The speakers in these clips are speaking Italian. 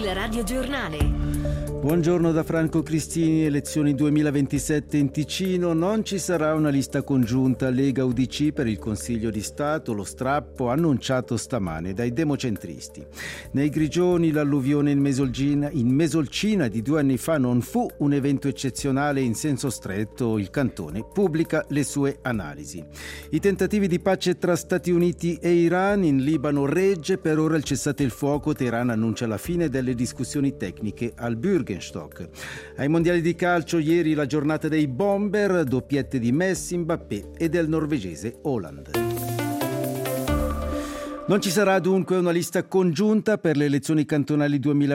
Il radiogiornale. Buongiorno da Franco Cristini. Elezioni 2027 in Ticino. Non ci sarà una lista congiunta Lega-UDC per il Consiglio di Stato, lo strappo annunciato stamane dai democentristi. Nei Grigioni l'alluvione in Mesolcina di 2 anni fa non fu un evento eccezionale in senso stretto. Il cantone pubblica le sue analisi. I tentativi di pace tra Stati Uniti e Iran. In Libano regge per ora il cessate il fuoco. Teheran annuncia la fine delle discussioni tecniche al Bürgerstock. Ai mondiali di calcio ieri la giornata dei bomber, doppiette di Messi, Mbappé e del norvegese Haaland. Non ci sarà dunque una lista congiunta per le elezioni cantonali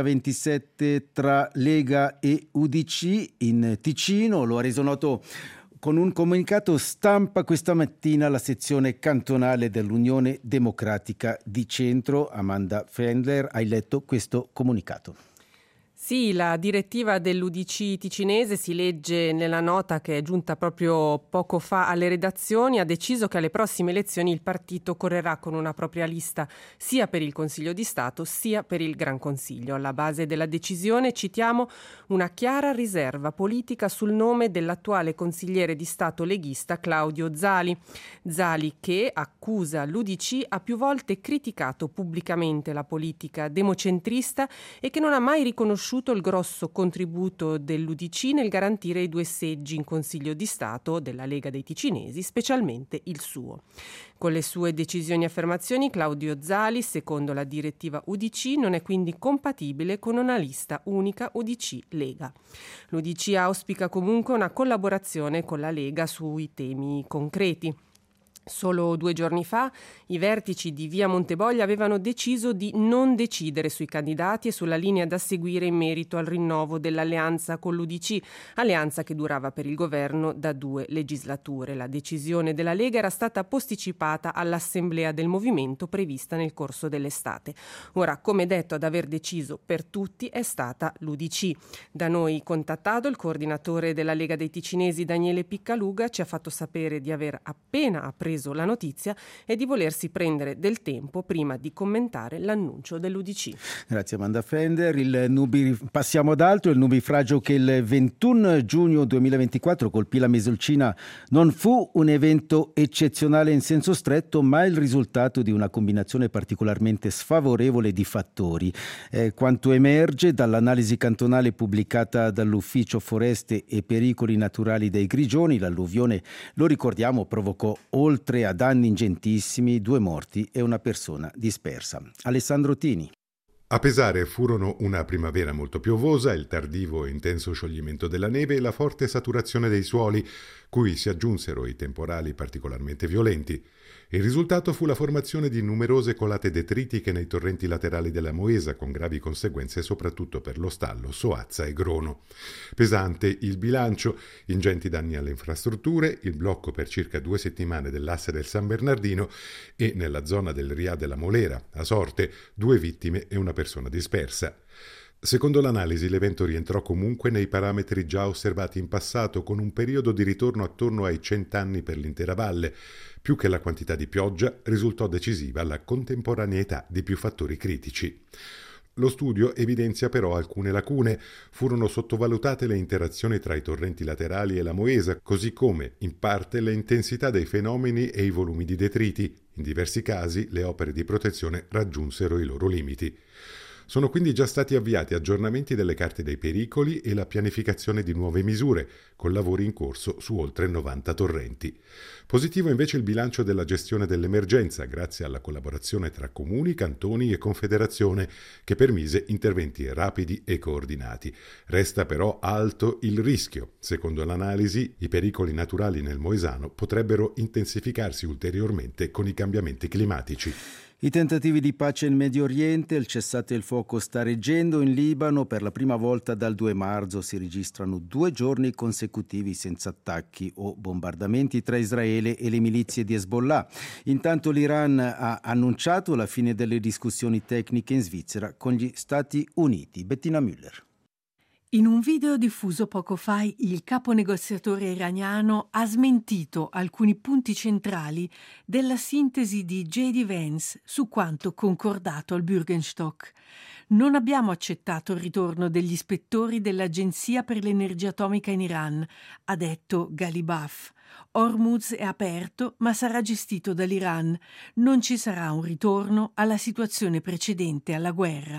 2027 tra Lega e UDC in Ticino. Lo ha reso noto con un comunicato stampa questa mattina la sezione cantonale dell'Unione Democratica di Centro. Amanda Fendler, hai letto questo comunicato? Sì, la direttiva dell'UDC ticinese, si legge nella nota che è giunta proprio poco fa alle redazioni, ha deciso che alle prossime elezioni il partito correrà con una propria lista sia per il Consiglio di Stato sia per il Gran Consiglio. Alla base della decisione, citiamo, una chiara riserva politica sul nome dell'attuale consigliere di Stato leghista Claudio Zali. Zali che, accusa l'UDC, ha più volte criticato pubblicamente la politica democentrista e che non ha mai riconosciuto il grosso contributo dell'UDC nel garantire i 2 seggi in Consiglio di Stato della Lega dei Ticinesi, specialmente il suo. Con le sue decisioni e affermazioni, Claudio Zali, secondo la direttiva UDC, non è quindi compatibile con una lista unica UDC-Lega. L'UDC auspica comunque una collaborazione con la Lega sui temi concreti. Solo 2 giorni fa i vertici di Via Monteboglio avevano deciso di non decidere sui candidati e sulla linea da seguire in merito al rinnovo dell'alleanza con l'UDC, alleanza che durava per il governo da 2 legislature. La decisione della Lega era stata posticipata all'assemblea del movimento prevista nel corso dell'estate. Ora, come detto, ad aver deciso per tutti è stata l'UDC. Da noi contattato il coordinatore della Lega dei Ticinesi Daniele Piccaluga ci ha fatto sapere di aver appena appreso la notizia e di volersi prendere del tempo prima di commentare l'annuncio dell'UDC. Grazie Amanda Fender. Passiamo ad altro. Il nubifragio che il 21 giugno 2024 colpì la Mesolcina non fu un evento eccezionale in senso stretto, ma il risultato di una combinazione particolarmente sfavorevole di fattori. Quanto emerge dall'analisi cantonale pubblicata dall'Ufficio Foreste e Pericoli Naturali dei Grigioni, l'alluvione, lo ricordiamo, provocò oltre a danni ingentissimi 2 morti e una persona dispersa. Alessandro Tini. A pesare furono una primavera molto piovosa, il tardivo e intenso scioglimento della neve e la forte saturazione dei suoli, cui si aggiunsero i temporali particolarmente violenti. Il risultato fu la formazione di numerose colate detritiche nei torrenti laterali della Moesa, con gravi conseguenze soprattutto per lo Stallo, Soazza e Grono. Pesante il bilancio, ingenti danni alle infrastrutture, il blocco per circa 2 settimane dell'asse del San Bernardino e nella zona del Rià della Molera, a Sorte, 2 vittime e una persona dispersa. Secondo l'analisi, l'evento rientrò comunque nei parametri già osservati in passato, con un periodo di ritorno attorno ai 100 anni per l'intera valle. Più che la quantità di pioggia, risultò decisiva la contemporaneità di più fattori critici. Lo studio evidenzia però alcune lacune. Furono sottovalutate le interazioni tra i torrenti laterali e la Moesa, così come, in parte, le intensità dei fenomeni e i volumi di detriti. In diversi casi, le opere di protezione raggiunsero i loro limiti. Sono quindi già stati avviati aggiornamenti delle carte dei pericoli e la pianificazione di nuove misure, con lavori in corso su oltre 90 torrenti. Positivo invece il bilancio della gestione dell'emergenza, grazie alla collaborazione tra comuni, cantoni e confederazione, che permise interventi rapidi e coordinati. Resta però alto il rischio. Secondo l'analisi, i pericoli naturali nel Moesano potrebbero intensificarsi ulteriormente con i cambiamenti climatici. I tentativi di pace in Medio Oriente, il cessate il fuoco sta reggendo. In Libano per la prima volta dal 2 marzo si registrano 2 giorni consecutivi senza attacchi o bombardamenti tra Israele e le milizie di Hezbollah. Intanto l'Iran ha annunciato la fine delle discussioni tecniche in Svizzera con gli Stati Uniti. Bettina Müller. In un video diffuso poco fa, il capo negoziatore iraniano ha smentito alcuni punti centrali della sintesi di J.D. Vance su quanto concordato al Bürgenstock. Non abbiamo accettato il ritorno degli ispettori dell'Agenzia per l'Energia Atomica in Iran, ha detto Ghalibaf. Hormuz è aperto, ma sarà gestito dall'Iran. Non ci sarà un ritorno alla situazione precedente alla guerra.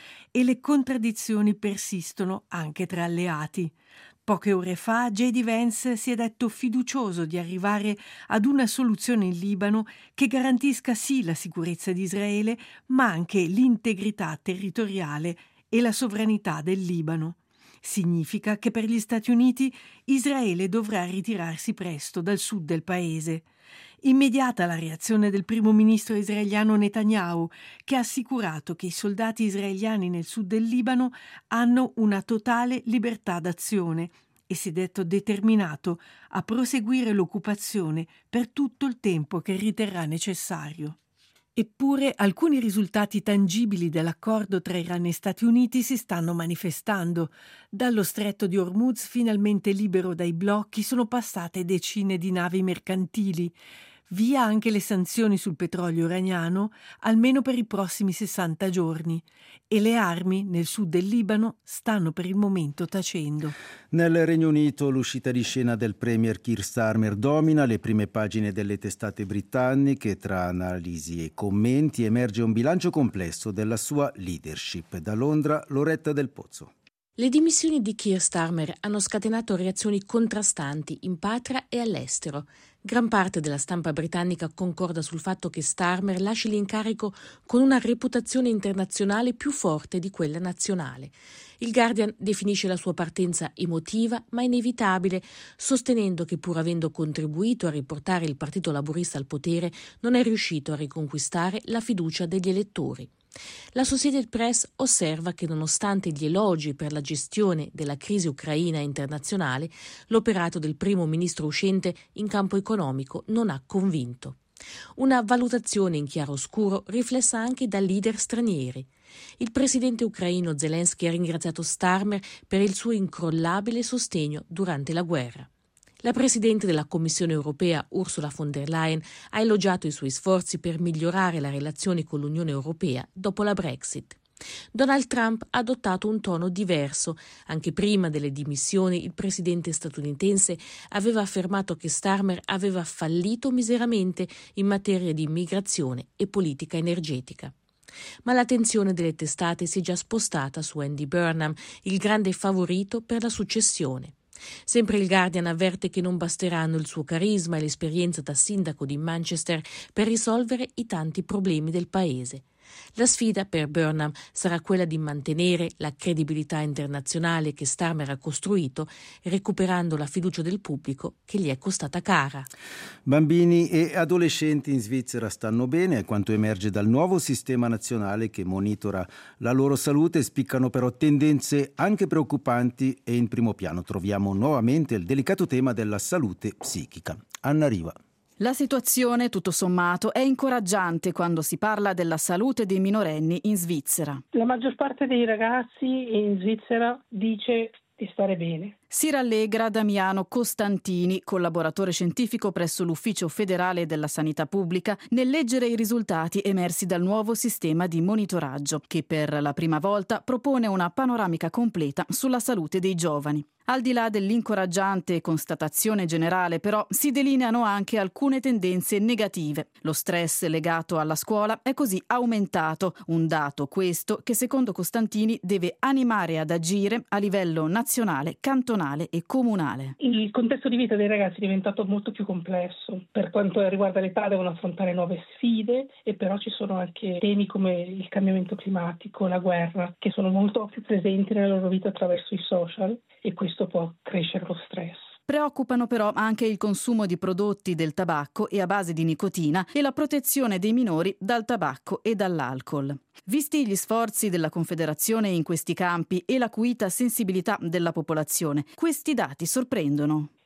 E le contraddizioni persistono anche tra alleati. Poche ore fa J.D. Vance si è detto fiducioso di arrivare ad una soluzione in Libano che garantisca sì la sicurezza di Israele, ma anche l'integrità territoriale e la sovranità del Libano. Significa che per gli Stati Uniti Israele dovrà ritirarsi presto dal sud del paese. Immediata la reazione del primo ministro israeliano Netanyahu, che ha assicurato che i soldati israeliani nel sud del Libano hanno una totale libertà d'azione e si è detto determinato a proseguire l'occupazione per tutto il tempo che riterrà necessario. Eppure alcuni risultati tangibili dell'accordo tra Iran e Stati Uniti si stanno manifestando. Dallo stretto di Hormuz, finalmente libero dai blocchi, sono passate decine di navi mercantili. Via anche le sanzioni sul petrolio iraniano, almeno per i prossimi 60 giorni. E le armi nel sud del Libano stanno per il momento tacendo. Nel Regno Unito l'uscita di scena del premier Keir Starmer domina le prime pagine delle testate britanniche. Tra analisi e commenti emerge un bilancio complesso della sua leadership. Da Londra, Loretta Del Pozzo. Le dimissioni di Keir Starmer hanno scatenato reazioni contrastanti in patria e all'estero. Gran parte della stampa britannica concorda sul fatto che Starmer lasci l'incarico con una reputazione internazionale più forte di quella nazionale. Il Guardian definisce la sua partenza emotiva ma inevitabile, sostenendo che pur avendo contribuito a riportare il Partito Laburista al potere, non è riuscito a riconquistare la fiducia degli elettori. La Associated Press osserva che nonostante gli elogi per la gestione della crisi ucraina e internazionale, l'operato del primo ministro uscente in campo economico non ha convinto. Una valutazione in chiaroscuro riflessa anche da leader stranieri. Il presidente ucraino Zelensky ha ringraziato Starmer per il suo incrollabile sostegno durante la guerra. La Presidente della Commissione europea, Ursula von der Leyen, ha elogiato i suoi sforzi per migliorare la relazione con l'Unione europea dopo la Brexit. Donald Trump ha adottato un tono diverso. Anche prima delle dimissioni, il presidente statunitense aveva affermato che Starmer aveva fallito miseramente in materia di immigrazione e politica energetica. Ma l'attenzione delle testate si è già spostata su Andy Burnham, il grande favorito per la successione. Sempre il Guardian avverte che non basteranno il suo carisma e l'esperienza da sindaco di Manchester per risolvere i tanti problemi del paese. La sfida per Burnham sarà quella di mantenere la credibilità internazionale che Starmer ha costruito, recuperando la fiducia del pubblico che gli è costata cara. Bambini e adolescenti in Svizzera stanno bene, a quanto emerge dal nuovo sistema nazionale che monitora la loro salute. Spiccano però tendenze anche preoccupanti e in primo piano troviamo nuovamente il delicato tema della salute psichica. Anna Riva. La situazione, tutto sommato, è incoraggiante quando si parla della salute dei minorenni in Svizzera. La maggior parte dei ragazzi in Svizzera dice di stare bene. Si rallegra Damiano Costantini, collaboratore scientifico presso l'Ufficio federale della sanità pubblica, nel leggere i risultati emersi dal nuovo sistema di monitoraggio, che per la prima volta propone una panoramica completa sulla salute dei giovani. Al di là dell'incoraggiante constatazione generale, però, si delineano anche alcune tendenze negative. Lo stress legato alla scuola è così aumentato, un dato questo che secondo Costantini deve animare ad agire a livello nazionale, cantonale e comunale. Il contesto di vita dei ragazzi è diventato molto più complesso. Per quanto riguarda l'età devono affrontare nuove sfide e però ci sono anche temi come il cambiamento climatico, la guerra, che sono molto più presenti nella loro vita attraverso i social e questo può crescere lo stress. Preoccupano però anche il consumo di prodotti del tabacco e a base di nicotina e la protezione dei minori dal tabacco e dall'alcol. Visti gli sforzi della Confederazione in questi campi e l'acuita sensibilità della popolazione, questi dati sorprendono.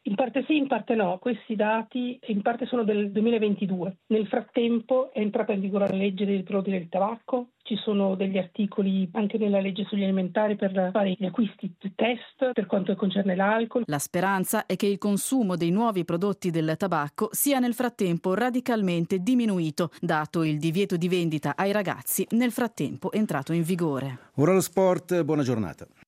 In parte sì, in parte no. Questi dati in parte sono del 2022. Nel frattempo è entrata in vigore la legge dei prodotti del tabacco. Ci sono degli articoli anche nella legge sugli alimentari per fare gli acquisti test per quanto concerne l'alcol. La speranza è che il consumo dei nuovi prodotti del tabacco sia nel frattempo radicalmente diminuito, dato il divieto di vendita ai ragazzi nel frattempo entrato in vigore. Ora lo sport, buona giornata.